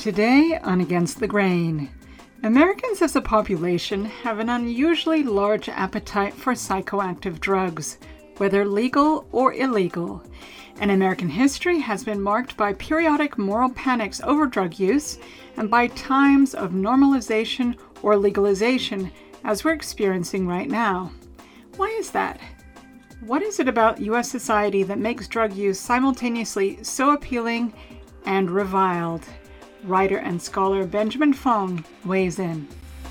Today on Against the Grain, Americans as a population have an unusually large appetite for psychoactive drugs, whether legal or illegal. And American history has been marked by periodic moral panics over drug use and by times of normalization or legalization, as we're experiencing right now. Why is that? What is it about U.S. society that makes drug use simultaneously so appealing and reviled? Writer and scholar Benjamin Fong weighs in.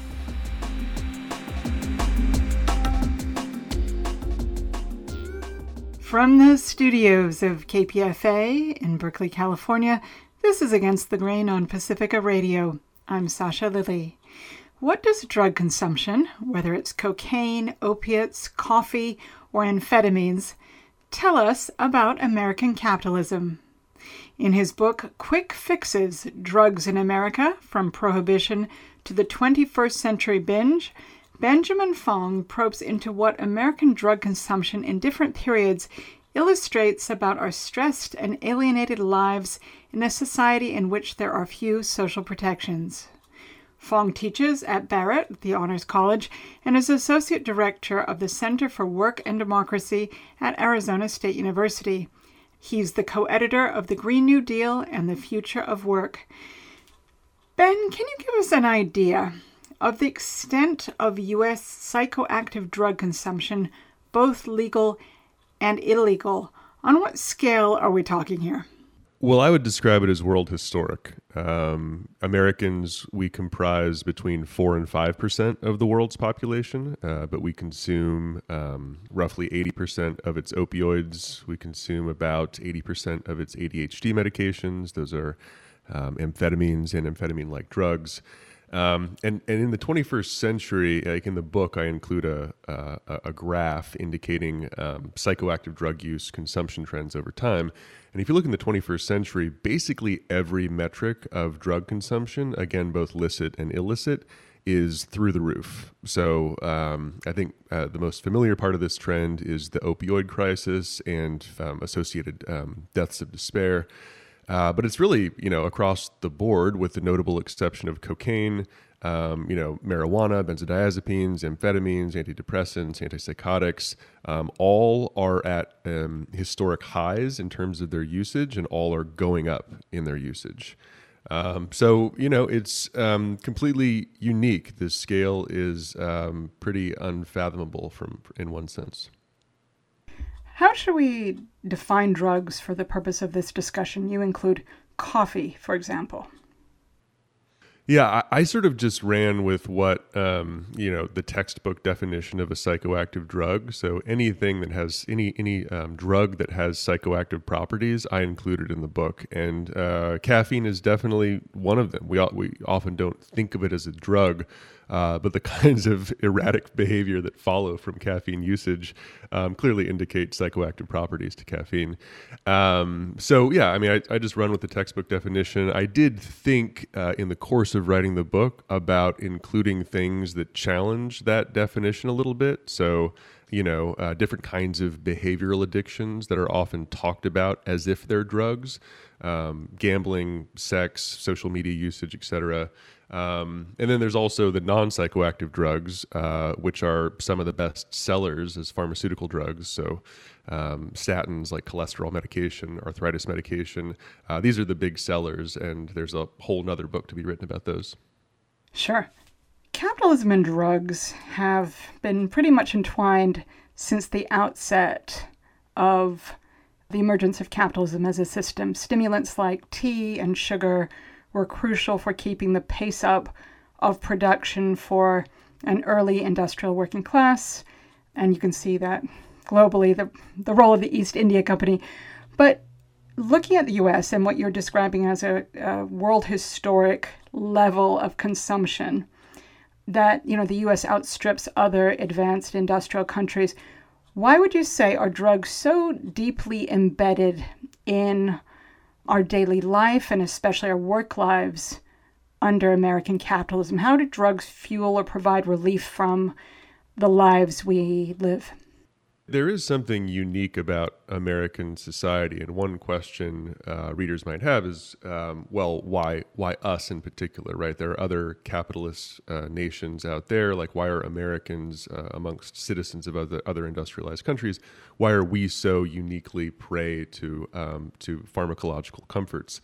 From the studios of KPFA in Berkeley, California, this is Against the Grain on Pacifica Radio. I'm Sasha Lilly. What does drug consumption, whether it's cocaine, opiates, coffee, or amphetamines, tell us about American capitalism? In his book, Quick Fixes, Drugs in America, From Prohibition to the 21st Century Binge, Benjamin Fong probes into what American drug consumption in different periods illustrates about our stressed and alienated lives in a society in which there are few social protections. Fong teaches at Barrett, the Honors College, and is Associate Director of the Center for Work and Democracy at Arizona State University. He's the co-editor of The Green New Deal and the Future of Work. Ben, can you give us an idea of the extent of U.S. psychoactive drug consumption, both legal and illegal? On what scale are we talking here? Well, I would describe it as world historic. Americans, we comprise between 4 and 5% of the world's population, but we consume roughly 80% of its opioids. We consume about 80% of its ADHD medications. Those are amphetamines and amphetamine-like drugs. And in the 21st century, like in the book, I include a graph indicating psychoactive drug use consumption trends over time. And if you look in the 21st century, basically every metric of drug consumption, again, both licit and illicit, is through the roof. So I think the most familiar part of this trend is the opioid crisis and associated deaths of despair. But it's really, across the board with the notable exception of cocaine, marijuana, benzodiazepines, amphetamines, antidepressants, antipsychotics, all are at historic highs in terms of their usage, and all are going up in their usage. So it's completely unique. The scale is pretty unfathomable in one sense. How should we define drugs for the purpose of this discussion? You include coffee, for example. Yeah, I sort of just ran with what, the textbook definition of a psychoactive drug. So anything that has any drug that has psychoactive properties, I included in the book. And caffeine is definitely one of them. We often don't think of it as a drug, but the kinds of erratic behavior that follow from caffeine usage clearly indicate psychoactive properties to caffeine. I just run with the textbook definition. I did think in the course of writing the book about including things that challenge that definition a little bit. So, different kinds of behavioral addictions that are often talked about as if they're drugs, gambling, sex, social media usage, etc. And then there's also the non-psychoactive drugs, which are some of the best sellers as pharmaceutical drugs. So statins like cholesterol medication, arthritis medication, these are the big sellers, and there's a whole nother book to be written about those. Sure. Capitalism and drugs have been pretty much entwined since the outset of the emergence of capitalism as a system. Stimulants like tea and sugar were crucial for keeping the pace up of production for an early industrial working class. And you can see that globally, the role of the East India Company. But looking at the U.S. and what you're describing as a world historic level of consumption, that, the U.S. outstrips other advanced industrial countries, why would you say are drugs so deeply embedded in our daily life and especially our work lives under American capitalism? How do drugs fuel or provide relief from the lives we live? There is something unique about American society, and one question readers might have is, well, why us in particular, right? There are other capitalist nations out there. Like, why are Americans amongst citizens of other industrialized countries? Why are we so uniquely prey to pharmacological comforts?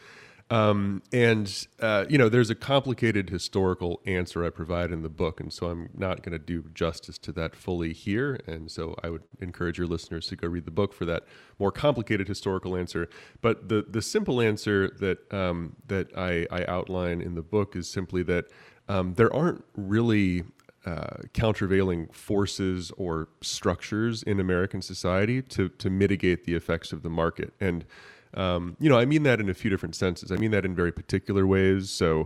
There's a complicated historical answer I provide in the book, and so I'm not going to do justice to that fully here. And so I would encourage your listeners to go read the book for that more complicated historical answer. But the simple answer that I outline in the book is simply that there aren't really countervailing forces or structures in American society to mitigate the effects of the market. And I mean that in a few different senses. I mean that in very particular ways. So,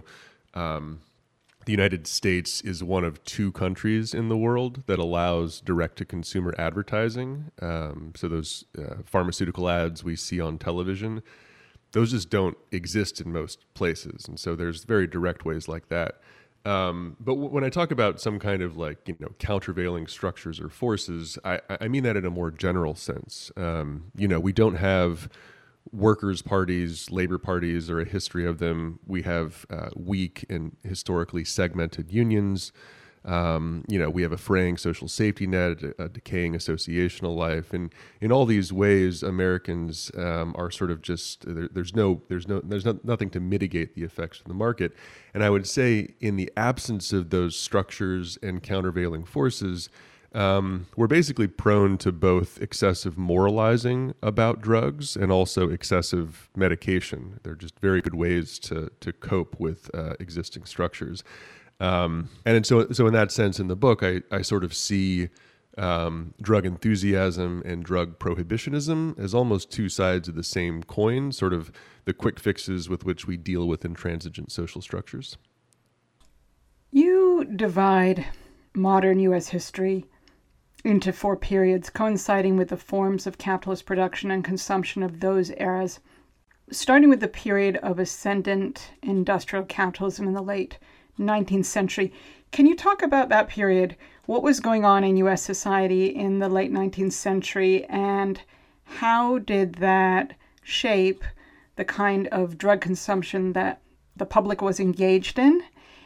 the United States is one of two countries in the world that allows direct-to-consumer advertising. So those pharmaceutical ads we see on television, those just don't exist in most places. And so there's very direct ways like that. But when I talk about some kind of countervailing structures or forces, I mean that in a more general sense. We don't have workers' parties, labor parties, or a history of them. We have weak and historically segmented unions. We have a fraying social safety net, a decaying associational life, and in all these ways, Americans are sort of just there's nothing to mitigate the effects of the market. And I would say, in the absence of those structures and countervailing forces, we're basically prone to both excessive moralizing about drugs and also excessive medication. They're just very good ways to cope with existing structures. And so in that sense, in the book, I sort of see drug enthusiasm and drug prohibitionism as almost two sides of the same coin, sort of the quick fixes with which we deal with intransigent social structures. You divide modern U.S. history into four periods coinciding with the forms of capitalist production and consumption of those eras, starting with the period of ascendant industrial capitalism in the late 19th century. Can you talk about that period? What was going on in U.S. society in the late 19th century, and how did that shape the kind of drug consumption that the public was engaged in,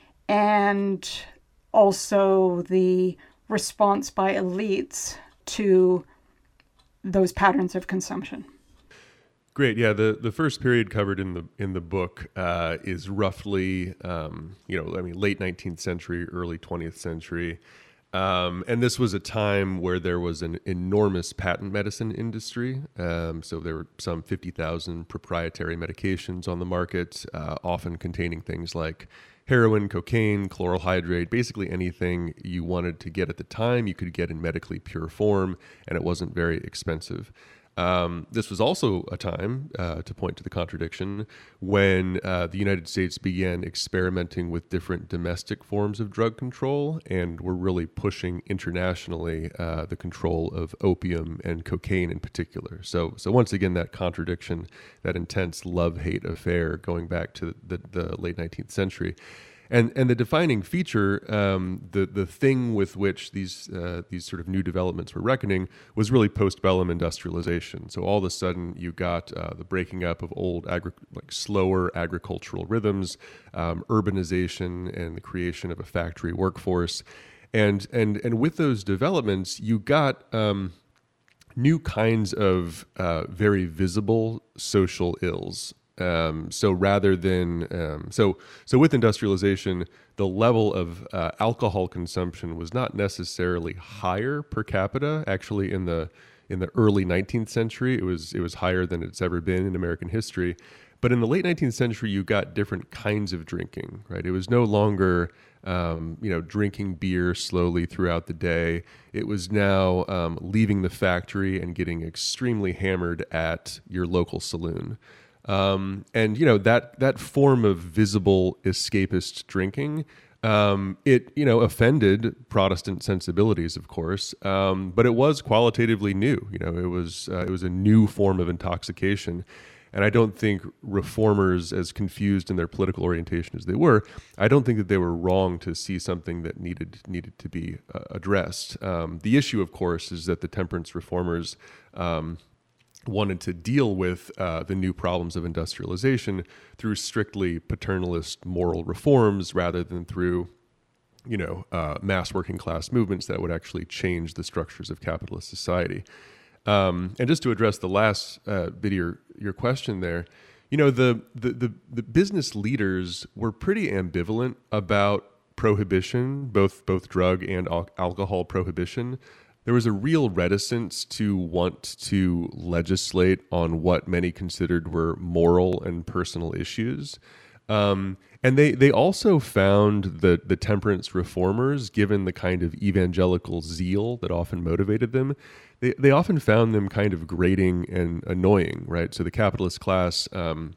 and also the response by elites to those patterns of consumption? Great. Yeah, the first period covered in the book is roughly late 19th century, early 20th century. And this was a time where there was an enormous patent medicine industry. So there were some 50,000 proprietary medications on the market, often containing things like heroin, cocaine, chloral hydrate, basically anything you wanted to get at the time, you could get in medically pure form, and it wasn't very expensive. This was also a time, to point to the contradiction, when the United States began experimenting with different domestic forms of drug control, and were really pushing internationally the control of opium and cocaine in particular. So once again, that contradiction, that intense love-hate affair going back to the late 19th century. And the defining feature, the thing with which these sort of new developments were reckoning, was really postbellum industrialization. So all of a sudden, you got the breaking up of old, slower agricultural rhythms, urbanization, and the creation of a factory workforce. And with those developments, you got new kinds of very visible social ills. So rather than so with industrialization, the level of alcohol consumption was not necessarily higher per capita. Actually, in the early 19th century, it was higher than it's ever been in American history. But in the late 19th century, you got different kinds of drinking. Right? It was no longer drinking beer slowly throughout the day. It was now leaving the factory and getting extremely hammered at your local saloon. That form of visible escapist drinking, it offended Protestant sensibilities, of course, but it was qualitatively new. It was a new form of intoxication, And I don't think reformers, as confused in their political orientation as they were, I don't think that they were wrong to see something that needed to be addressed. The issue, of course, is that the temperance reformers wanted to deal with the new problems of industrialization through strictly paternalist moral reforms rather than through mass working class movements that would actually change the structures of capitalist society. And just to address the last bit of your question there, the business leaders were pretty ambivalent about prohibition, both drug and alcohol prohibition. There was a real reticence to want to legislate on what many considered were moral and personal issues. And they also found the temperance reformers, given the kind of evangelical zeal that often motivated them, they often found them kind of grating and annoying, right? So the capitalist class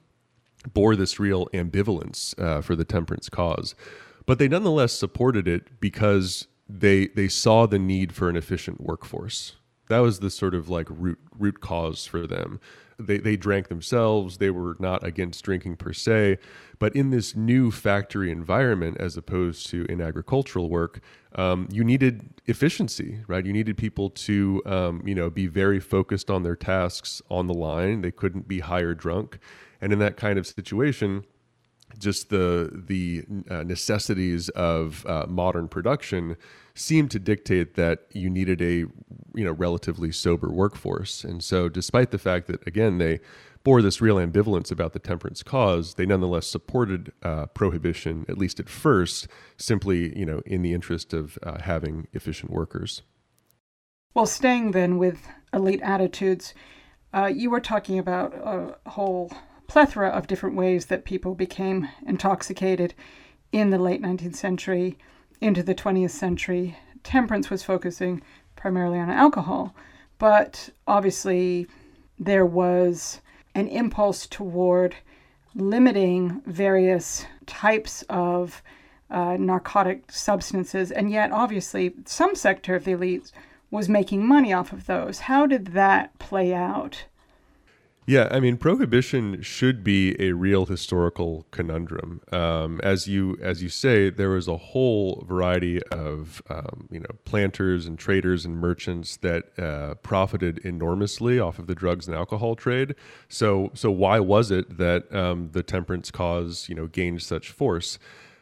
bore this real ambivalence for the temperance cause, but they nonetheless supported it because they saw the need for an efficient workforce. That was the sort of like root cause for them. They drank themselves. They were not against drinking per se, but in this new factory environment, as opposed to in agricultural work, you needed efficiency, right? You needed people to, be very focused on their tasks on the line. They couldn't be higher drunk, and in that kind of situation, just the necessities of modern production seemed to dictate that you needed a relatively sober workforce. And so despite the fact that, again, they bore this real ambivalence about the temperance cause, they nonetheless supported prohibition, at least at first, simply in the interest of having efficient workers. Well, staying then with elite attitudes, you were talking about a whole plethora of different ways that people became intoxicated in the late 19th century into the 20th century. Temperance was focusing primarily on alcohol, but obviously there was an impulse toward limiting various types of narcotic substances, and yet obviously some sector of the elites was making money off of those. How did that play out? Yeah, I mean, prohibition should be a real historical conundrum. As you say, there was a whole variety of planters and traders and merchants that profited enormously off of the drugs and alcohol trade. So why was it that the temperance cause gained such force?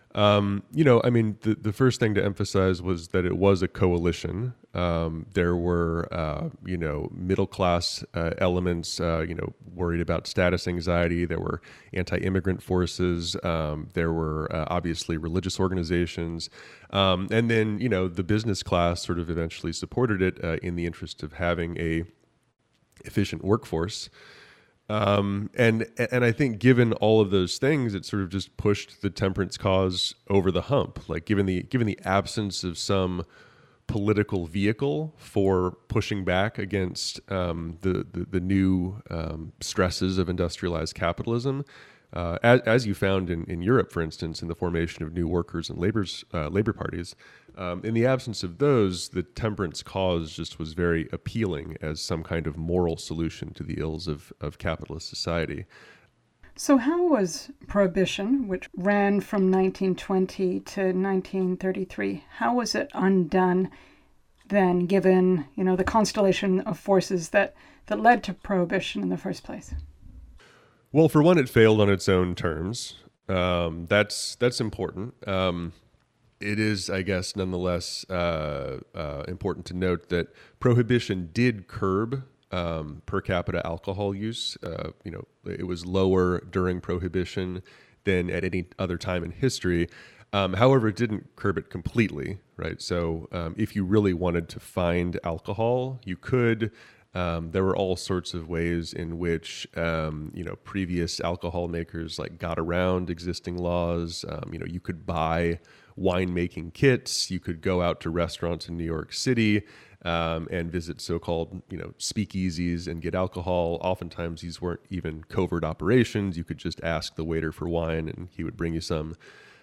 The first thing to emphasize was that it was a coalition. There were, middle-class elements, worried about status anxiety. There were anti-immigrant forces. There were obviously religious organizations. And then, the business class sort of eventually supported it in the interest of having a efficient workforce. And I think given all of those things, it sort of just pushed the temperance cause over the hump. Like given the absence of some political vehicle for pushing back against the new stresses of industrialized capitalism, as you found in Europe, for instance, in the formation of new workers and labor parties. In the absence of those, the temperance cause just was very appealing as some kind of moral solution to the ills of capitalist society. So how was Prohibition, which ran from 1920 to 1933, how was it undone then, given the constellation of forces that led to Prohibition in the first place? Well, for one, it failed on its own terms. That's important. It is, I guess, nonetheless important to note that Prohibition did curb per capita alcohol use. It was lower during Prohibition than at any other time in history. However, it didn't curb it completely, right? So if you really wanted to find alcohol, you could. There were all sorts of ways in which, previous alcohol makers got around existing laws. You could buy winemaking kits. You could go out to restaurants in New York City and visit so-called, speakeasies and get alcohol. Oftentimes, these weren't even covert operations. You could just ask the waiter for wine, and he would bring you some.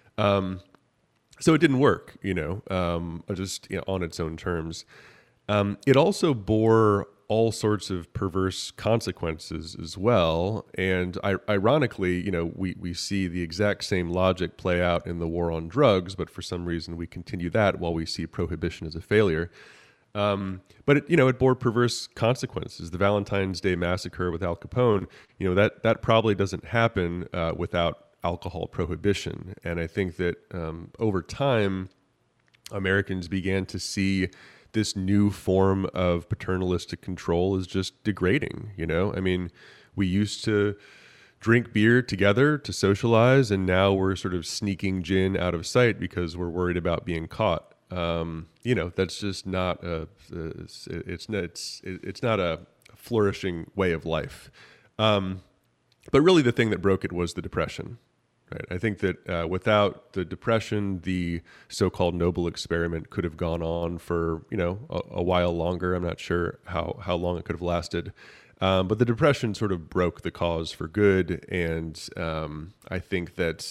So it didn't work, just on its own terms. It also bore all sorts of perverse consequences as well. And ironically, we see the exact same logic play out in the war on drugs, but for some reason we continue that while we see prohibition as a failure. But it bore perverse consequences. The Valentine's Day massacre with Al Capone, that probably doesn't happen without alcohol prohibition. And I think that over time, Americans began to see this new form of paternalistic control is just degrading. I mean, we used to drink beer together to socialize, and now we're sort of sneaking gin out of sight because we're worried about being caught. That's just not it's not a flourishing way of life. But really the thing that broke it was the Depression. Right. I think that without the Depression, the so-called Noble experiment could have gone on for, a while longer. I'm not sure how long it could have lasted. But the Depression sort of broke the cause for good. And I think that,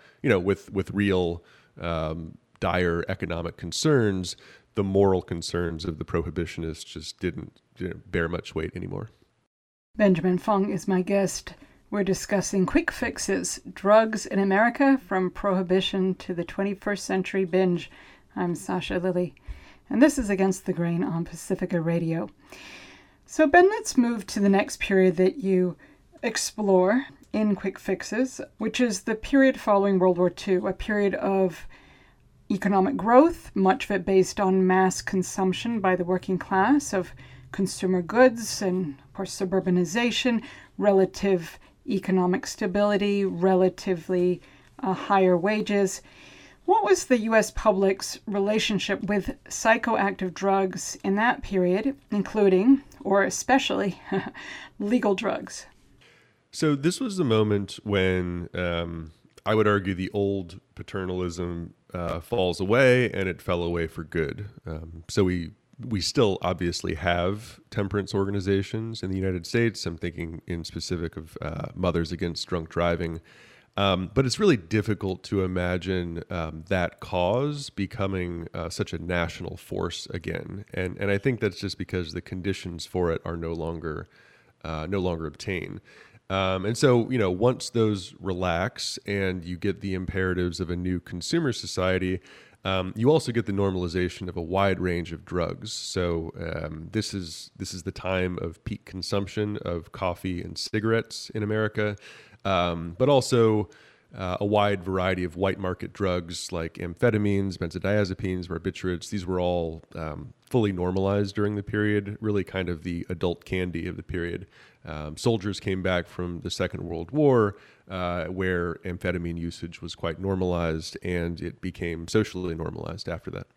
with real dire economic concerns, the moral concerns of the prohibitionists just didn't bear much weight anymore. Benjamin Fong is my guest. We're discussing quick fixes, drugs in America from prohibition to the 21st century binge. I'm Sasha Lilley, and this is Against the Grain on Pacifica Radio. So Ben, let's move to the next period that you explore in Quick Fixes, which is the period following World War II, a period of economic growth, much of it based on mass consumption by the working class of consumer goods and, of course, suburbanization, relative economic stability, relatively higher wages. What was the U.S. public's relationship with psychoactive drugs in that period, including, or especially, legal drugs? So this was the moment when I would argue the old paternalism falls away, and it fell away for good. So we still obviously have temperance organizations in the United States. I'm thinking in specific of Mothers Against Drunk Driving. But it's really difficult to imagine that cause becoming such a national force again. And I think that's just because the conditions for it are no longer obtained. And so, once those relax and you get the imperatives of a new consumer society, you also get the normalization of a wide range of drugs. So this is the time of peak consumption of coffee and cigarettes in America, but also a wide variety of white market drugs like amphetamines, benzodiazepines, barbiturates. These were all fully normalized during the period, really kind of the adult candy of the period. Soldiers came back from the Second World War, where amphetamine usage was quite normalized, and it became socially normalized after that.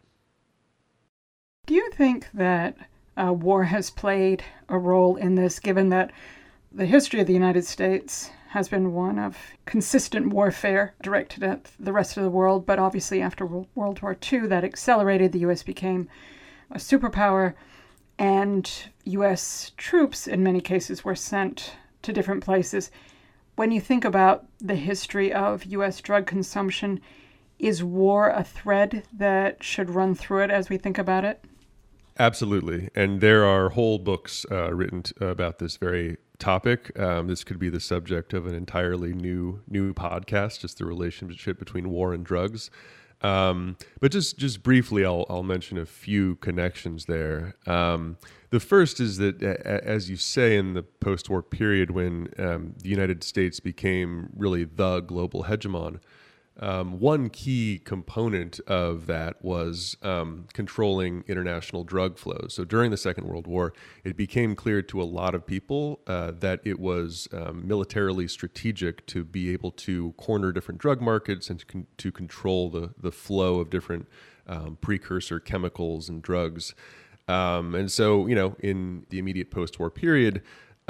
Do you think that war has played a role in this, given that the history of the United States has been one of consistent warfare directed at the rest of the world, but obviously after World War II that accelerated, the U.S. became a superpower, and U.S. troops in many cases were sent to different places. When you think about the history of U.S. drug consumption, is war a thread that should run through it as we think about it? Absolutely. And there are whole books written about this very topic. This could be the subject of an entirely new podcast, just the relationship between war and drugs. But just briefly, I'll mention a few connections there. The first is that, as you say, in the post-war period when the United States became really the global hegemon, one key component of that was controlling international drug flows. So during the Second World War, it became clear to a lot of people that it was militarily strategic to be able to corner different drug markets and to control the flow of different precursor chemicals and drugs. And so, in the immediate post-war period,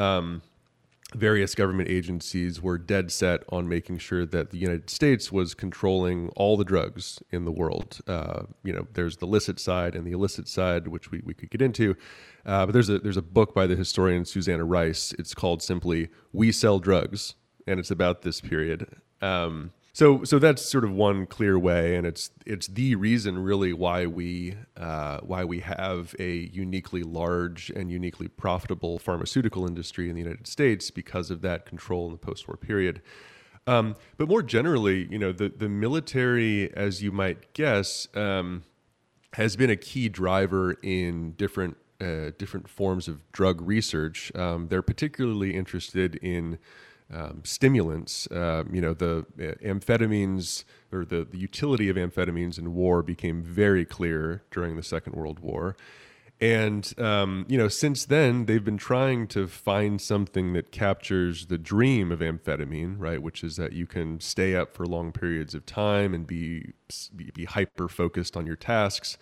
various government agencies were dead set on making sure that the United States was controlling all the drugs in the world. There's the licit side and the illicit side, which we could get into. But there's a book by the historian Susanna Rice. It's called simply "We Sell Drugs," and it's about this period. So So that's sort of one clear way, and it's the reason really why we have a uniquely large and uniquely profitable pharmaceutical industry in the United States, because of that control in the post-war period. But more generally, the military, as you might guess, has been a key driver in different forms of drug research. They're particularly interested in stimulants. The amphetamines, or the utility of amphetamines in war, became very clear during the Second World War. And, since then, they've been trying to find something that captures the dream of amphetamine, right? Which is that you can stay up for long periods of time and be hyper-focused on your tasks.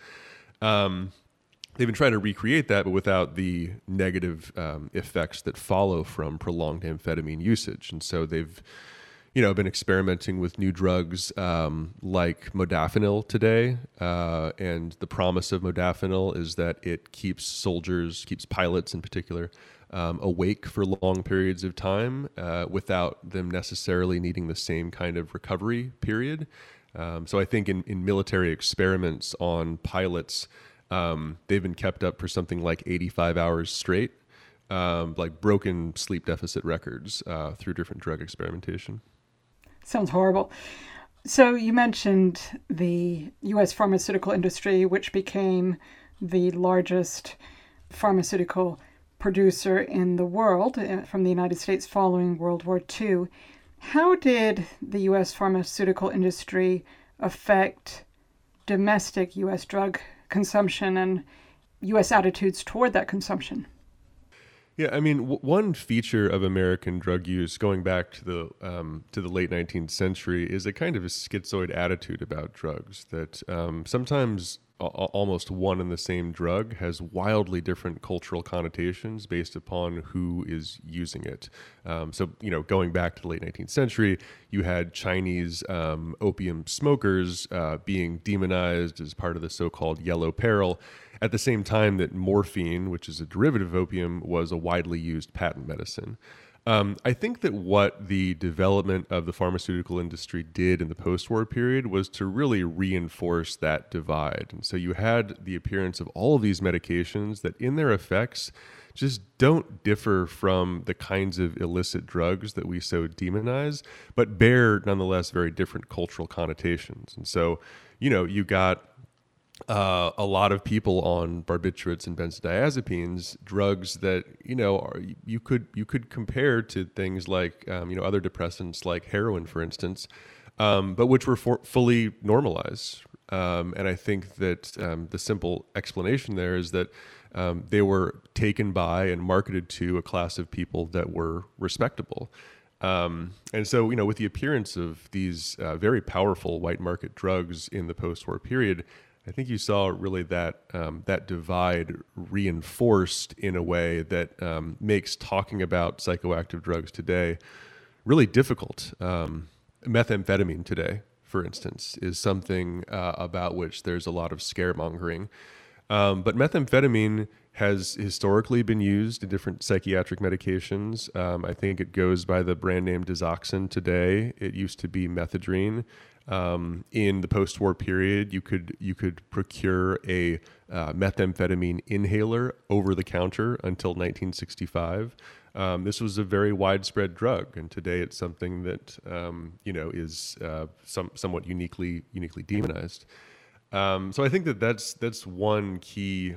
They've been trying to recreate that, but without the negative effects that follow from prolonged amphetamine usage. And so they've, been experimenting with new drugs like modafinil today. And the promise of modafinil is that it keeps pilots in particular, awake for long periods of time without them necessarily needing the same kind of recovery period. So I think in military experiments on pilots, they've been kept up for something like 85 hours straight, like broken sleep deficit records through different drug experimentation. Sounds horrible. So you mentioned the U.S. pharmaceutical industry, which became the largest pharmaceutical producer in the world from the United States following World War II. How did the U.S. pharmaceutical industry affect domestic U.S. drug consumption and U.S. attitudes toward that consumption? Yeah, I mean, one feature of American drug use, going back to the late 19th century, is a kind of a schizoid attitude about drugs that sometimes almost one and the same drug has wildly different cultural connotations based upon who is using it. So, going back to the late 19th century, you had Chinese opium smokers being demonized as part of the so-called yellow peril, at the same time that morphine, which is a derivative of opium, was a widely used patent medicine. I think that what the development of the pharmaceutical industry did in the post-war period was to really reinforce that divide. And so you had the appearance of all of these medications that in their effects just don't differ from the kinds of illicit drugs that we so demonize, but bear nonetheless very different cultural connotations. And so, you got a lot of people on barbiturates and benzodiazepines, drugs that you could compare to things like other depressants like heroin, for instance, but which were fully normalized. And I think that the simple explanation there is that they were taken by and marketed to a class of people that were respectable. And so, with the appearance of these very powerful white market drugs in the post-war period, I think you saw really that divide reinforced in a way that makes talking about psychoactive drugs today really difficult. Methamphetamine today, for instance, is something about which there's a lot of scaremongering. But methamphetamine has historically been used in different psychiatric medications. I think it goes by the brand name Desoxyn today. It used to be methadrine. In the post-war period, you could procure a methamphetamine inhaler over the counter until 1965. This was a very widespread drug, and today it's something that is somewhat uniquely demonized. So I think that's one key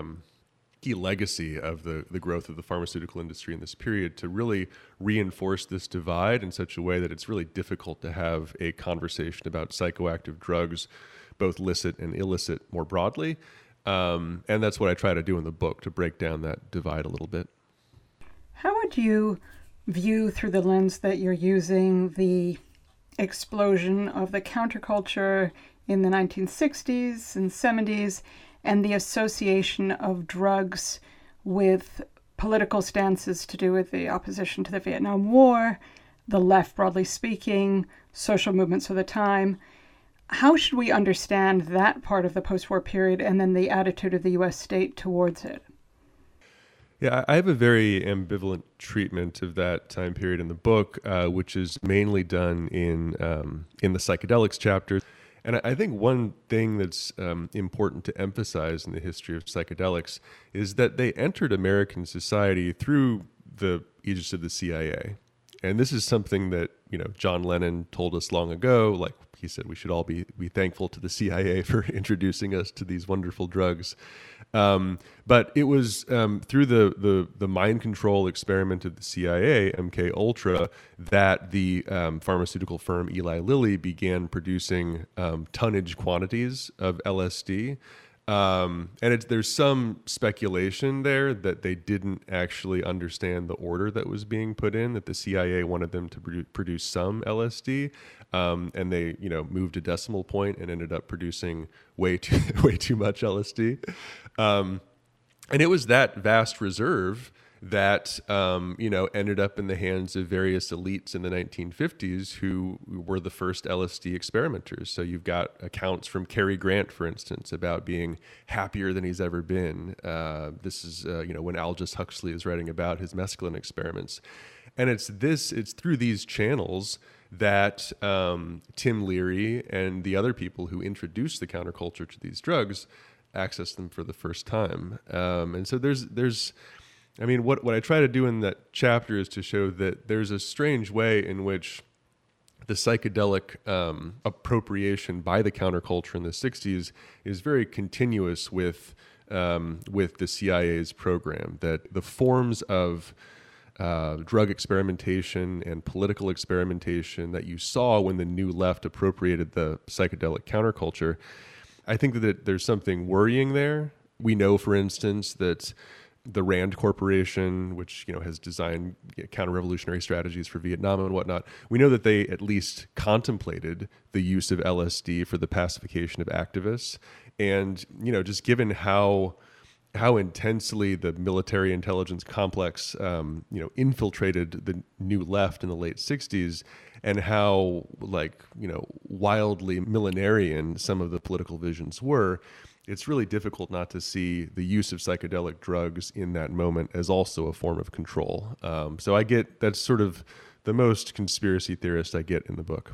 legacy of the growth of the pharmaceutical industry in this period, to really reinforce this divide in such a way that it's really difficult to have a conversation about psychoactive drugs, both licit and illicit, more broadly. And that's what I try to do in the book, to break down that divide a little bit. How would you view, through the lens that you're using, the explosion of the counterculture in the 1960s and 70s, and the association of drugs with political stances to do with the opposition to the Vietnam War, the left broadly speaking, social movements of the time? How should we understand that part of the post-war period and then the attitude of the U.S. state towards it? Yeah, I have a very ambivalent treatment of that time period in the book, which is mainly done in the psychedelics chapter. And I think one thing that's important to emphasize in the history of psychedelics is that they entered American society through the aegis of the CIA. And this is something that, John Lennon told us long ago. Like he said, we should all be thankful to the CIA for introducing us to these wonderful drugs. But it was through the mind control experiment of the CIA, MK Ultra, that the pharmaceutical firm Eli Lilly began producing tonnage quantities of LSD. And there's some speculation there that they didn't actually understand the order that was being put in, that the CIA wanted them to produce some LSD, and they moved a decimal point and ended up producing way too much LSD. And it was that vast reserve that ended up in the hands of various elites in the 1950s who were the first LSD experimenters. So you've got accounts from Cary Grant, for instance, about being happier than he's ever been. This is when Aldous Huxley is writing about his mescaline experiments, and it's through these channels that Tim Leary and the other people who introduced the counterculture to these drugs accessed them for the first time. And so there's what I try to do in that chapter is to show that there's a strange way in which the psychedelic appropriation by the counterculture in the 60s is very continuous with the CIA's program, that the forms of drug experimentation and political experimentation that you saw when the New Left appropriated the psychedelic counterculture, I think that there's something worrying there. We know, for instance, that the Rand Corporation, which has designed counter-revolutionary strategies for Vietnam and whatnot, we know that they at least contemplated the use of LSD for the pacification of activists. And just given how intensely the military intelligence complex infiltrated the New Left in the late 60s, and how wildly millenarian some of the political visions were, it's really difficult not to see the use of psychedelic drugs in that moment as also a form of control. So that's sort of the most conspiracy theorist I get in the book.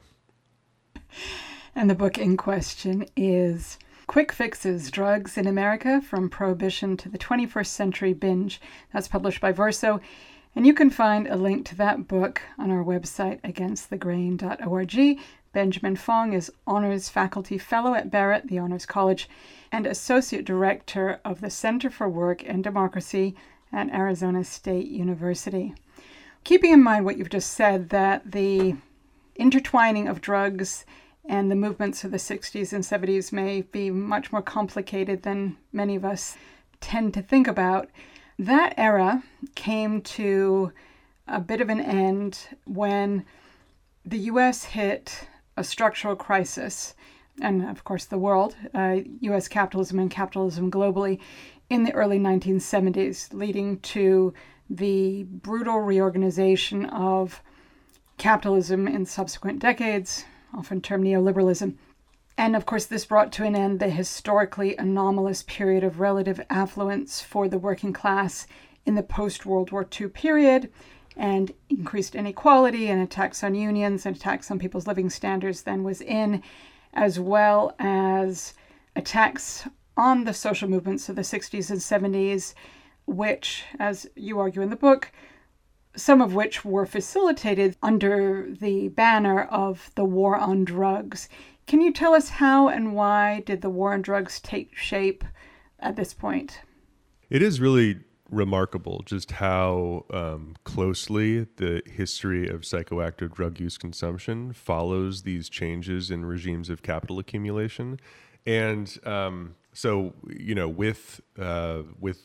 And the book in question is Quick Fixes, Drugs in America from Prohibition to the 21st Century Binge. That's published by Verso. And you can find a link to that book on our website, againstthegrain.org. Benjamin Fong is Honors Faculty Fellow at Barrett, the Honors College, and Associate Director of the Center for Work and Democracy at Arizona State University. Keeping in mind what you've just said, that the intertwining of drugs and the movements of the 60s and 70s may be much more complicated than many of us tend to think about, that era came to a bit of an end when the U.S. hit a structural crisis, and of course the world, U.S. capitalism and capitalism globally, in the early 1970s, leading to the brutal reorganization of capitalism in subsequent decades, often termed neoliberalism. And of course, this brought to an end the historically anomalous period of relative affluence for the working class in the post-World War II period, and increased inequality and attacks on unions and attacks on people's living standards then was in, as well as attacks on the social movements of the 60s and 70s, which, as you argue in the book, some of which were facilitated under the banner of the war on drugs. Can you tell us how and why did the war on drugs take shape at this point? It is really remarkable just how closely the history of psychoactive drug use consumption follows these changes in regimes of capital accumulation. And so, with the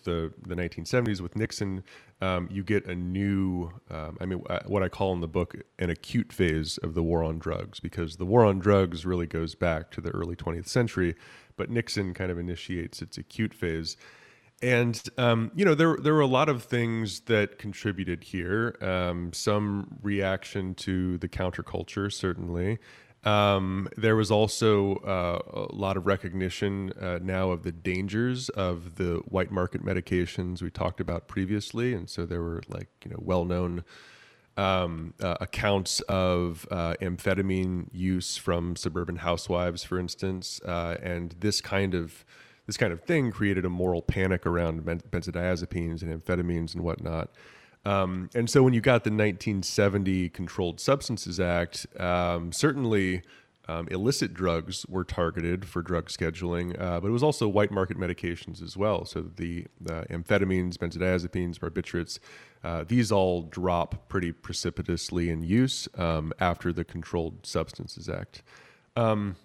1970s, with Nixon, you get a new, what I call in the book, an acute phase of the war on drugs, because the war on drugs really goes back to the early 20th century, but Nixon kind of initiates its acute phase. And, there were a lot of things that contributed here. Some reaction to the counterculture, certainly. There was also a lot of recognition now of the dangers of the white market medications we talked about previously, and so there were well-known accounts of amphetamine use from suburban housewives, for instance, and this kind of thing created a moral panic around benzodiazepines and amphetamines and whatnot. And so when you got the 1970 Controlled Substances Act, certainly illicit drugs were targeted for drug scheduling, but it was also white market medications as well. So the amphetamines, benzodiazepines, barbiturates, these all drop pretty precipitously in use after the Controlled Substances Act. There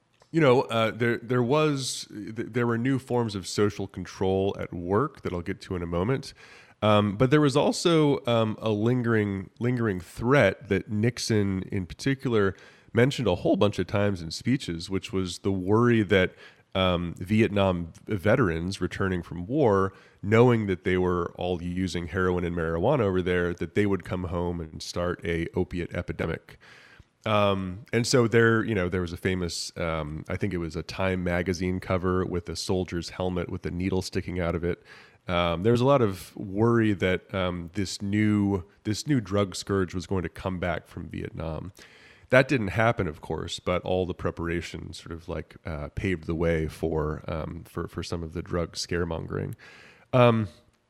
were new forms of social control at work that I'll get to in a moment. But there was also a lingering threat that Nixon, in particular, mentioned a whole bunch of times in speeches, which was the worry that Vietnam veterans returning from war, knowing that they were all using heroin and marijuana over there, that they would come home and start a opiate epidemic. And so there was a famous, I think it was a Time magazine cover with a soldier's helmet with a needle sticking out of it. There was a lot of worry that this new drug scourge was going to come back from Vietnam. That didn't happen, of course, but all the preparation sort of paved the way for some of the drug scaremongering. And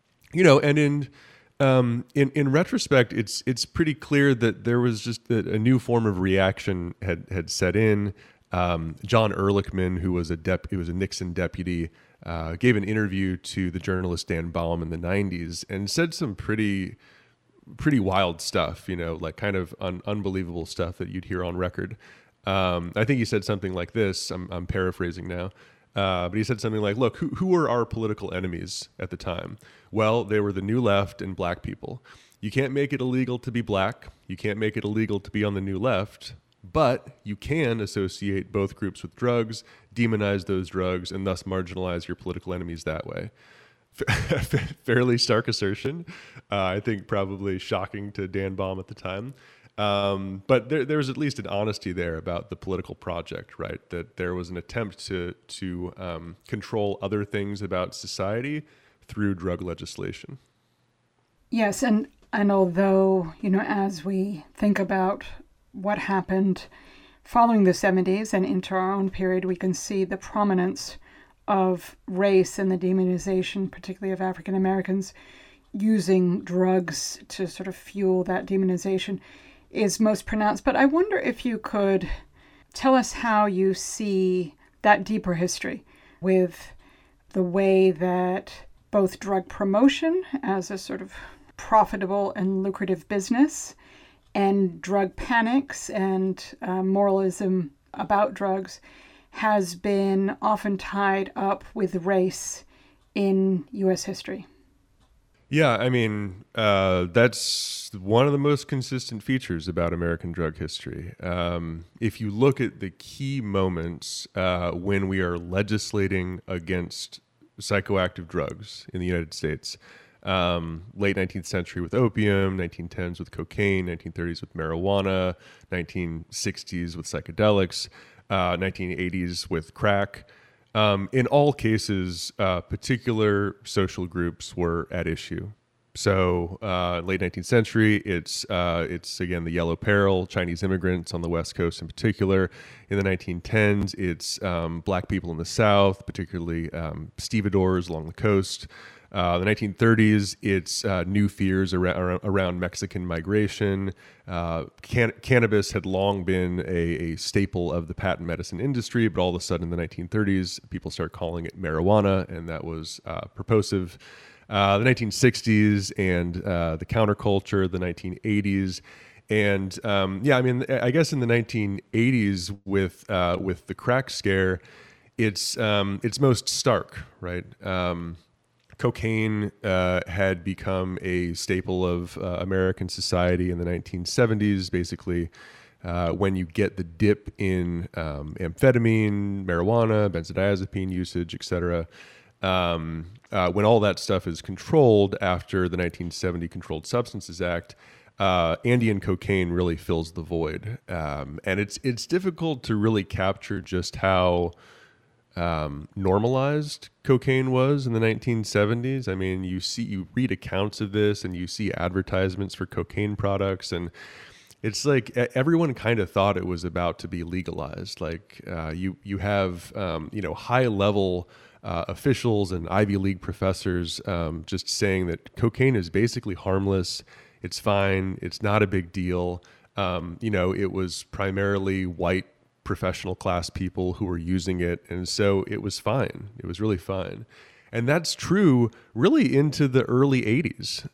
in retrospect, it's pretty clear that there was just a new form of reaction had set in. John Ehrlichman, who was a Nixon deputy, gave an interview to the journalist Dan Baum in the 90s and said some pretty wild stuff, kind of unbelievable stuff that you'd hear on record. I think he said something like this. I'm paraphrasing now. But he said something like, look, who were our political enemies at the time? Well, they were the New Left and black people. You can't make it illegal to be black. You can't make it illegal to be on the New Left. But you can associate both groups with drugs, demonize those drugs, and thus marginalize your political enemies that way. Fairly stark assertion. I think probably shocking to Dan Baum at the time. But there was at least an honesty there about the political project, right? That there was an attempt to control other things about society through drug legislation. Yes, and although, as we think about what happened following the 70s and into our own period, we can see the prominence of race and the demonization, particularly of African Americans, using drugs to sort of fuel that demonization is most pronounced. But I wonder if you could tell us how you see that deeper history with the way that both drug promotion as a sort of profitable and lucrative business and drug panics and moralism about drugs has been often tied up with race in U.S. history. Yeah, I mean, that's one of the most consistent features about American drug history. If you look at the key moments when we are legislating against psychoactive drugs in the United States, late 19th century with opium, 1910s with cocaine, 1930s with marijuana, 1960s with psychedelics, 1980s with crack. In all cases, particular social groups were at issue. So, late 19th century, it's again the Yellow Peril, Chinese immigrants on the West Coast in particular. In the 1910s, it's black people in the South, particularly stevedores along the coast. The 1930s, it's new fears around Mexican migration. Cannabis had long been a staple of the patent medicine industry, but all of a sudden in the 1930s, people start calling it marijuana, and that was purposive. The 1960s and the counterculture, the 1980s. And I guess in the 1980s with the crack scare, it's most stark, right? Cocaine had become a staple of American society in the 1970s. Basically, when you get the dip in amphetamine, marijuana, benzodiazepine usage, etc., when all that stuff is controlled after the 1970 Controlled Substances Act, Andean cocaine really fills the void. And it's difficult to really capture just how normalized cocaine was in the 1970s. I mean, you read accounts of this and you see advertisements for cocaine products, and it's like everyone kind of thought it was about to be legalized. Like you have high level officials and Ivy League professors just saying that cocaine is basically harmless. It's fine. It's not a big deal. It was primarily white professional class people who were using it. And so it was fine. It was really fine. And that's true really into the early 80s.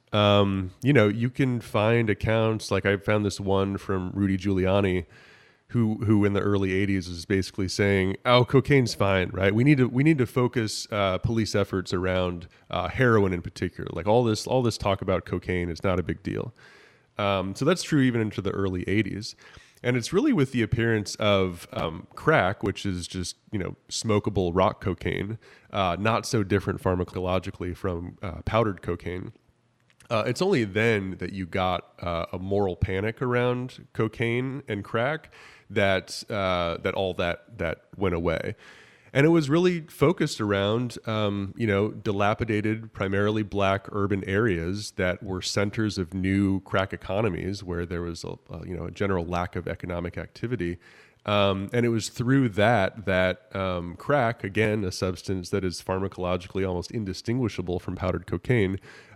You can find accounts, like I found this one from Rudy Giuliani, who in the early 80s is basically saying, oh, cocaine's fine, right? We need to focus police efforts around heroin in particular. Like all this talk about cocaine is not a big deal. So that's true even into the early 80s. And it's really with the appearance of crack, which is just, smokable rock cocaine, not so different pharmacologically from powdered cocaine. It's only then that you got a moral panic around cocaine and crack that all that went away. And it was really focused around, dilapidated, primarily black urban areas that were centers of new crack economies where there was a general lack of economic activity. And it was through that crack, again, a substance that is pharmacologically almost indistinguishable from powdered cocaine,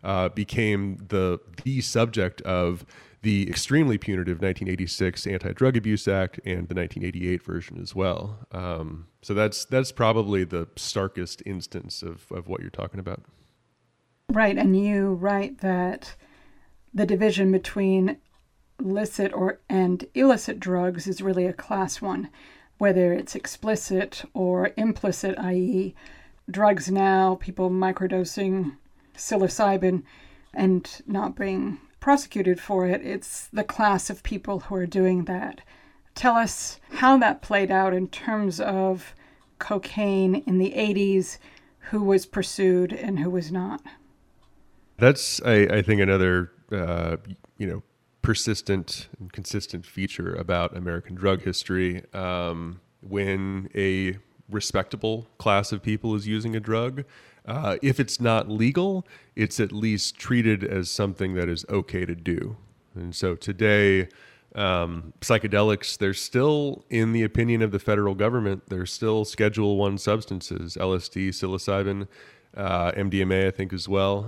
became the subject of the extremely punitive 1986 Anti-Drug Abuse Act and the 1988 version as well. So that's probably the starkest instance of what you're talking about. Right, and you write that the division between licit and illicit drugs is really a class one, whether it's explicit or implicit, i.e. drugs now, people microdosing psilocybin and not being prosecuted for it. It's the class of people who are doing that. Tell us how that played out in terms of cocaine in the 80s, who was pursued and who was not. That's, I think, another, persistent and consistent feature about American drug history. When a respectable class of people is using a drug, if it's not legal, it's at least treated as something that is okay to do. And so today, psychedelics, they're still, in the opinion of the federal government, they're still Schedule I substances, LSD, psilocybin, MDMA, I think, as well.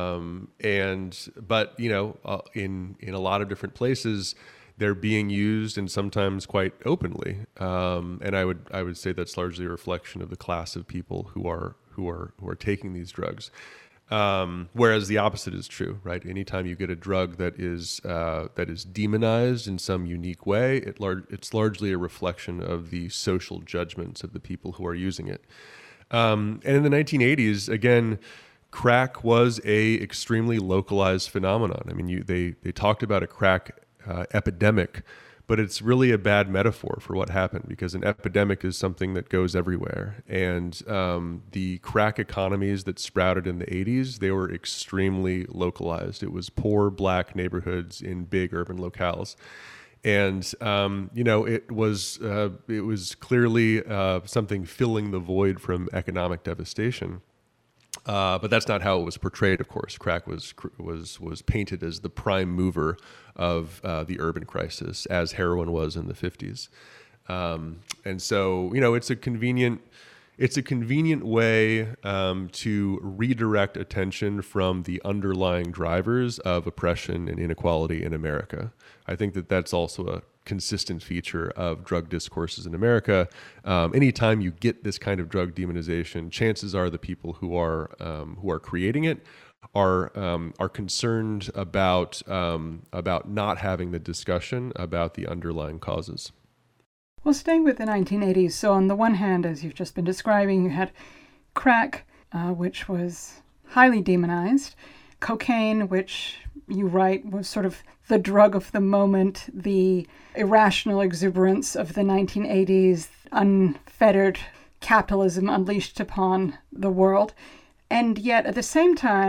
But in a lot of different places, they're being used, and sometimes quite openly. And I would say that's largely a reflection of the class of people who are taking these drugs. Whereas the opposite is true, right? Anytime you get a drug that is demonized in some unique way, it's largely a reflection of the social judgments of the people who are using it. And in the 1980s, again, crack was a extremely localized phenomenon. I mean, they talked about a crack epidemic, but it's really a bad metaphor for what happened, because an epidemic is something that goes everywhere. And the crack economies that sprouted in the 80s, they were extremely localized. It was poor black neighborhoods in big urban locales. And, it was clearly something filling the void from economic devastation. But that's not how it was portrayed, of course. Crack was painted as the prime mover of the urban crisis, as heroin was in the 50s. And so, it's a convenient way to redirect attention from the underlying drivers of oppression and inequality in America. I think that that's also a consistent feature of drug discourses in America. Anytime you get this kind of drug demonization, chances are the people who are creating it are concerned about not having the discussion about the underlying causes. Well, staying with the 1980s, so on the one hand, as you've just been describing, you had crack, which was highly demonized, cocaine, which you write was sort of the drug of the moment, the irrational exuberance of the 1980s, unfettered capitalism unleashed upon the world. And yet, at the same time,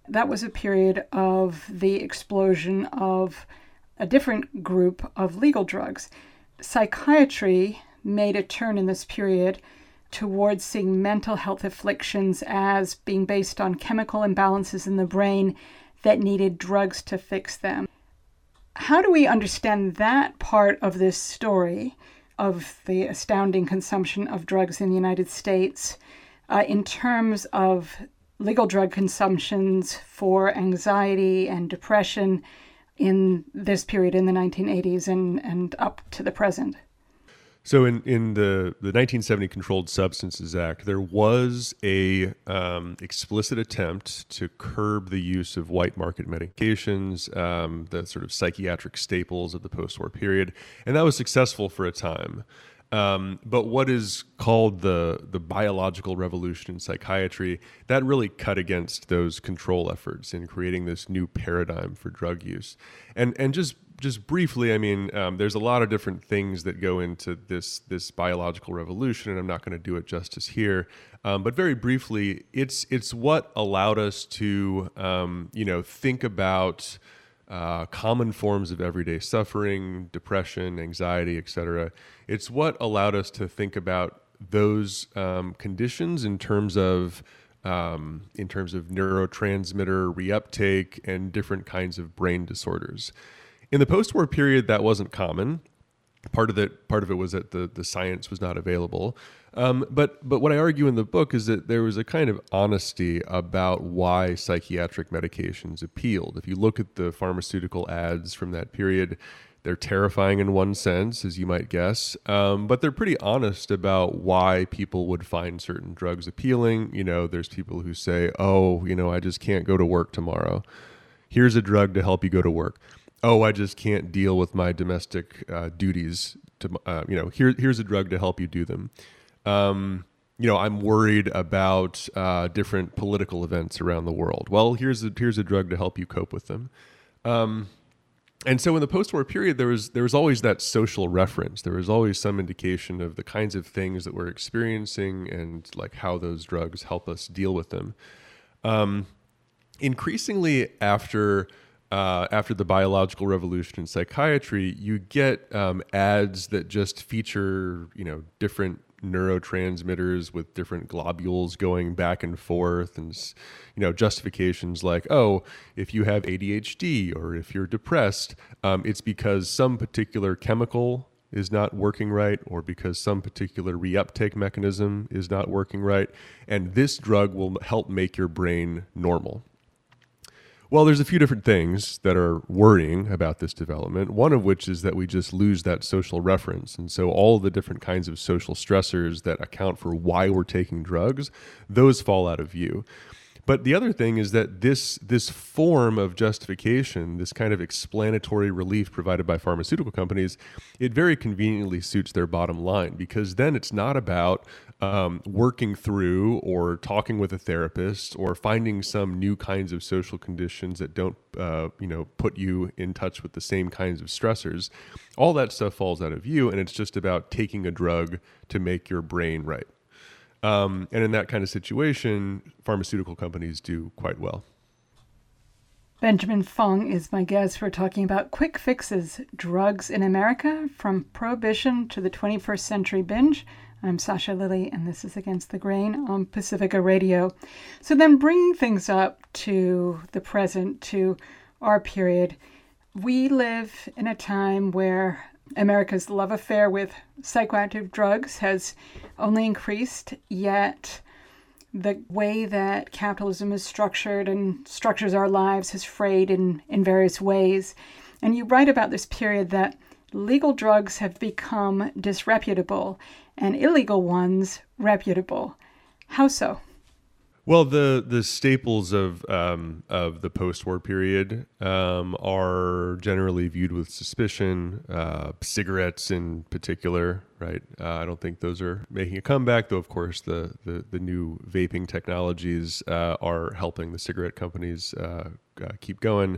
That was a period of the explosion of a different group of legal drugs. Psychiatry made a turn in this period towards seeing mental health afflictions as being based on chemical imbalances in the brain that needed drugs to fix them. How do we understand that part of this story of the astounding consumption of drugs in the United States in terms of legal drug consumptions for anxiety and depression in this period in the 1980s and up to the present? So in the 1970 Controlled Substances Act, there was a explicit attempt to curb the use of white market medications, the sort of psychiatric staples of the post-war period, and that was successful for a time. But what is called the biological revolution in psychiatry, that really cut against those control efforts in creating this new paradigm for drug use. And just briefly, I mean, there's a lot of different things that go into this biological revolution, and I'm not going to do it justice here. But very briefly, it's what allowed us to, think about common forms of everyday suffering, depression, anxiety, etc. It's what allowed us to think about those conditions in terms of neurotransmitter reuptake and different kinds of brain disorders. In the post-war period, that wasn't common. Part of it was that the science was not available. But what I argue in the book is that there was a kind of honesty about why psychiatric medications appealed. If you look at the pharmaceutical ads from that period, they're terrifying in one sense, as you might guess, but they're pretty honest about why people would find certain drugs appealing. There's people who say, I just can't go to work tomorrow. Here's a drug to help you go to work. I just can't deal with my domestic duties. Here's a drug to help you do them. I'm worried about different political events around the world. Well, here's a drug to help you cope with them. And so in the post-war period, there was always that social reference. There was always some indication of the kinds of things that we're experiencing and like how those drugs help us deal with them. Increasingly after the biological revolution in psychiatry, you get ads that just feature, different neurotransmitters with different globules going back and forth, and justifications like, if you have ADHD or if you're depressed, it's because some particular chemical is not working right, or because some particular reuptake mechanism is not working right, and this drug will help make your brain normal. Well, there's a few different things that are worrying about this development, one of which is that we just lose that social reference. And so all the different kinds of social stressors that account for why we're taking drugs, those fall out of view. But the other thing is that this form of justification, this kind of explanatory relief provided by pharmaceutical companies, it very conveniently suits their bottom line, because then it's not about working through or talking with a therapist or finding some new kinds of social conditions that don't put you in touch with the same kinds of stressors. All that stuff falls out of view, and it's just about taking a drug to make your brain right. And in that kind of situation, pharmaceutical companies do quite well. Benjamin Fong is my guest. We're talking about quick fixes, drugs in America, from Prohibition to the 21st Century Binge. I'm Sasha Lilley, and this is Against the Grain on Pacifica Radio. So then bringing things up to the present, to our period, we live in a time where America's love affair with psychoactive drugs has only increased, yet the way that capitalism is structured and structures our lives has frayed in various ways. And you write about this period that legal drugs have become disreputable and illegal ones reputable. How so? Well, the staples of the post-war period are generally viewed with suspicion. Cigarettes, in particular, right? I don't think those are making a comeback, though. Of course, the new vaping technologies are helping the cigarette companies keep going.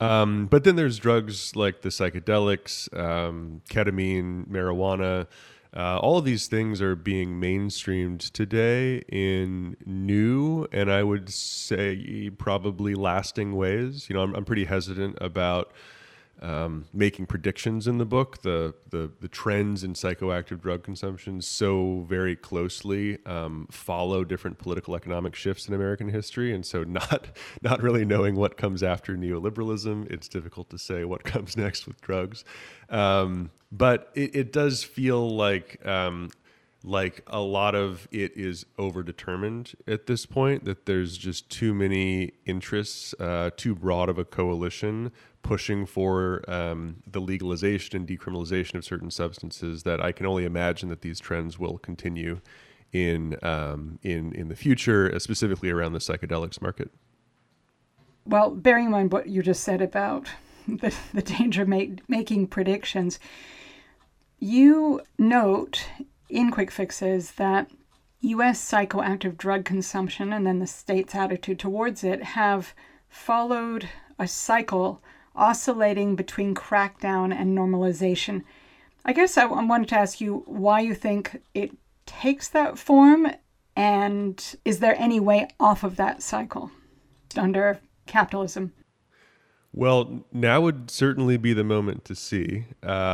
But then there's drugs like the psychedelics, ketamine, marijuana. All of these things are being mainstreamed today in new and I would say probably lasting ways. I'm pretty hesitant about making predictions in the book. The trends in psychoactive drug consumption so very closely follow different political economic shifts in American history, and so not really knowing what comes after neoliberalism, it's difficult to say what comes next with drugs. But it does feel like a lot of it is overdetermined at this point, that there's just too many interests, too broad of a coalition pushing for the legalization and decriminalization of certain substances, that I can only imagine that these trends will continue in the future, specifically around the psychedelics market. Well, bearing in mind what you just said about the danger making predictions, you note in Quick Fixes that U.S. psychoactive drug consumption and then the state's attitude towards it have followed a cycle oscillating between crackdown and normalization. I guess I wanted to ask you why you think it takes that form, and is there any way off of that cycle under capitalism? Well, now would certainly be the moment to see.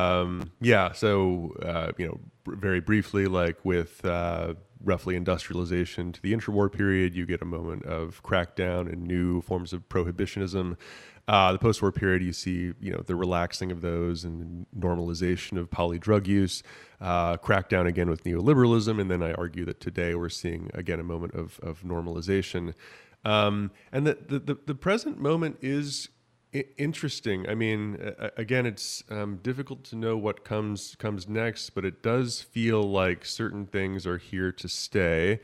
Very briefly, like with roughly industrialization to the interwar period, you get a moment of crackdown and new forms of prohibitionism. The post-war period, you see, the relaxing of those and normalization of poly-drug use, crackdown again with neoliberalism, and then I argue that today we're seeing again a moment of normalization, and that the present moment is interesting. I mean, again, it's difficult to know what comes next, but it does feel like certain things are here to stay.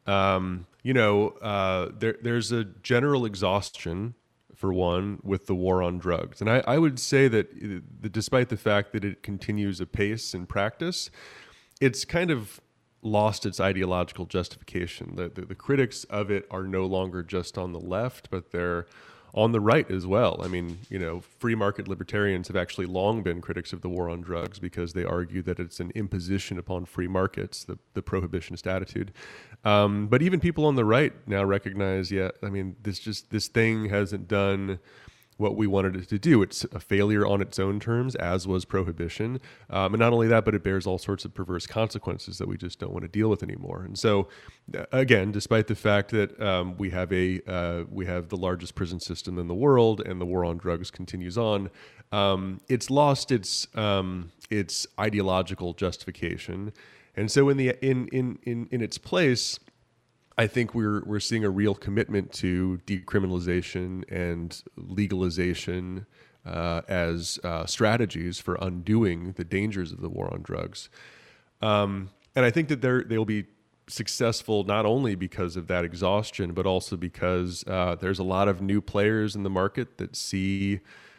There's a general exhaustion, for one, with the war on drugs. And I would say that despite the fact that it continues apace in practice, it's kind of lost its ideological justification. The critics of it are no longer just on the left, but they're on the right as well. I mean, free market libertarians have actually long been critics of the war on drugs because they argue that it's an imposition upon free markets, the prohibitionist attitude. But even people on the right now recognize, this thing hasn't done what we wanted it to do. It's a failure on its own terms, as was prohibition. And not only that, but it bears all sorts of perverse consequences that we just don't want to deal with anymore. And so, again, despite the fact that we have the largest prison system in the world and the war on drugs continues on, it's lost its ideological justification. And so in its place, I think we're seeing a real commitment to decriminalization and legalization as strategies for undoing the dangers of the war on drugs. And I think that they'll be successful not only because of that exhaustion, but also because there's a lot of new players in the market that see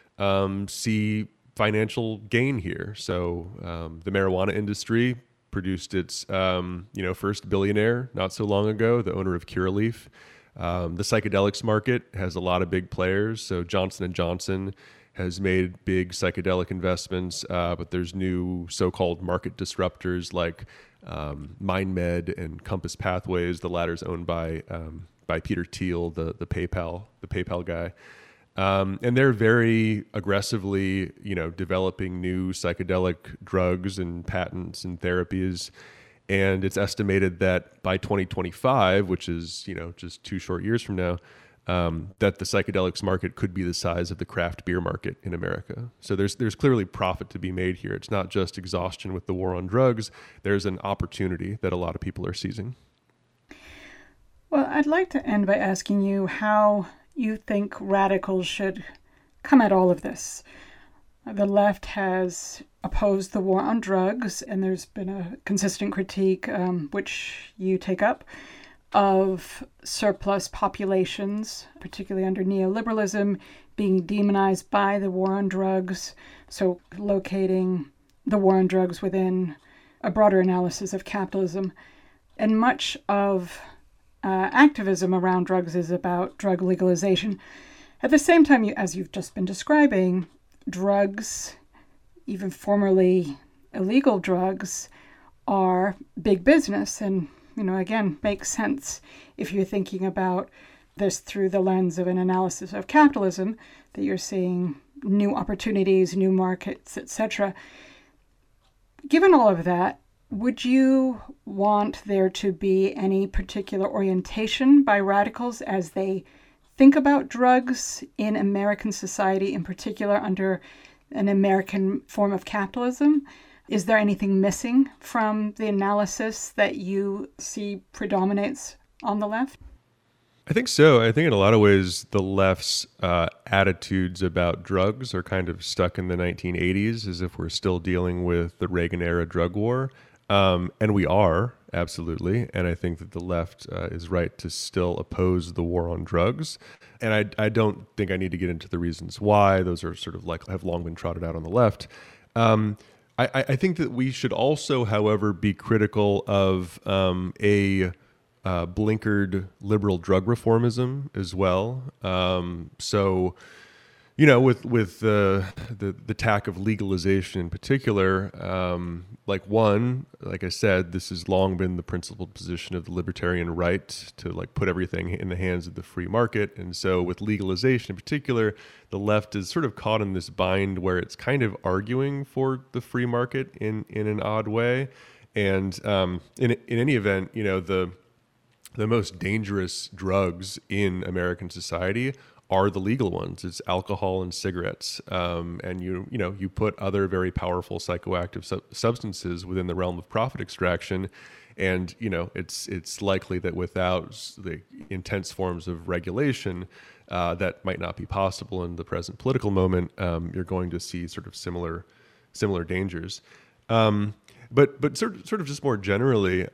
financial gain here. So the marijuana industry produced its first billionaire not so long ago, the owner of Curaleaf. The psychedelics market has a lot of big players. So Johnson & Johnson has made big psychedelic investments, but there's new so-called market disruptors like MindMed and Compass Pathways. The latter's owned by Peter Thiel, the PayPal guy. And they're very aggressively, developing new psychedelic drugs and patents and therapies. And it's estimated that by 2025, which is, just 2 short years from now, that the psychedelics market could be the size of the craft beer market in America. So there's clearly profit to be made here. It's not just exhaustion with the war on drugs. There's an opportunity that a lot of people are seizing. Well, I'd like to end by asking you how you think radicals should come at all of this. The left has opposed the war on drugs, and there's been a consistent critique, which you take up, of surplus populations, particularly under neoliberalism, being demonized by the war on drugs, so locating the war on drugs within a broader analysis of capitalism. And much of activism around drugs is about drug legalization. At the same time, as you've just been describing, drugs, even formerly illegal drugs, are big business. And, again, makes sense if you're thinking about this through the lens of an analysis of capitalism, that you're seeing new opportunities, new markets, etc. Given all of that, would you want there to be any particular orientation by radicals as they think about drugs in American society, in particular under an American form of capitalism? Is there anything missing from the analysis that you see predominates on the left? I think so. I think in a lot of ways, the left's attitudes about drugs are kind of stuck in the 1980s, as if we're still dealing with the Reagan-era drug war. And we are, absolutely. And I think that the left is right to still oppose the war on drugs. And I don't think I need to get into the reasons why. Those are sort of like have long been trotted out on the left. I think that we should also, however, be critical of a blinkered liberal drug reformism as well. So, with the tack of legalization in particular, like I said, this has long been the principled position of the libertarian right to put everything in the hands of the free market. And so with legalization in particular, the left is sort of caught in this bind where it's kind of arguing for the free market in an odd way. And in any event, the most dangerous drugs in American society are the legal ones. It's alcohol and cigarettes. And you put other very powerful psychoactive substances within the realm of profit extraction. And, it's likely that without the intense forms of regulation, that might not be possible in the present political moment. You're going to see sort of similar dangers. But sort of just more generally,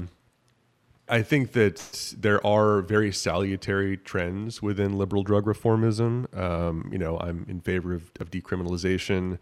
I think that there are very salutary trends within liberal drug reformism. I'm in favor of decriminalization.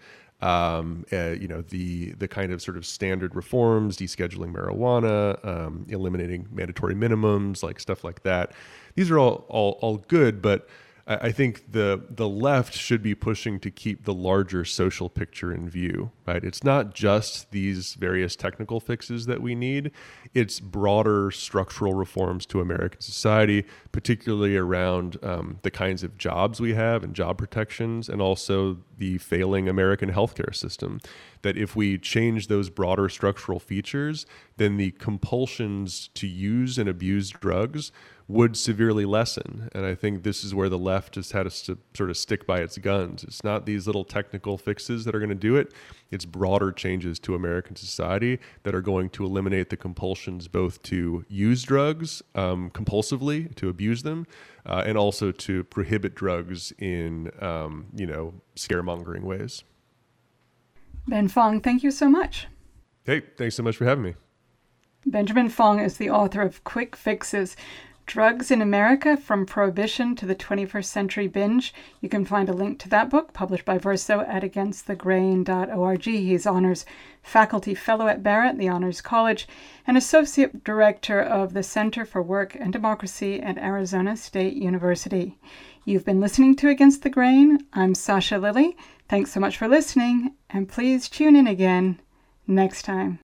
The kind of sort of standard reforms, descheduling marijuana, eliminating mandatory minimums, stuff like that. These are all good, but I think the left should be pushing to keep the larger social picture in view, right? It's not just these various technical fixes that we need. It's broader structural reforms to American society, particularly around the kinds of jobs we have and job protections, and also the failing American healthcare system. That if we change those broader structural features, then the compulsions to use and abuse drugs would severely lessen. And I think this is where the left has had to sort of stick by its guns. It's not these little technical fixes that are going to do it. It's broader changes to American society that are going to eliminate the compulsions both to use drugs compulsively, to abuse them, and also to prohibit drugs in, scaremongering ways. Ben Fong, thank you so much. Hey, thanks so much for having me. Benjamin Fong is the author of Quick Fixes: Drugs in America from Prohibition to the 21st Century Binge. You can find a link to that book, published by Verso, at againstthegrain.org. He's Honors Faculty Fellow at Barrett, the Honors College, and Associate Director of the Center for Work and Democracy at Arizona State University. You've been listening to Against the Grain. I'm Sasha Lilley. Thanks so much for listening, and please tune in again next time.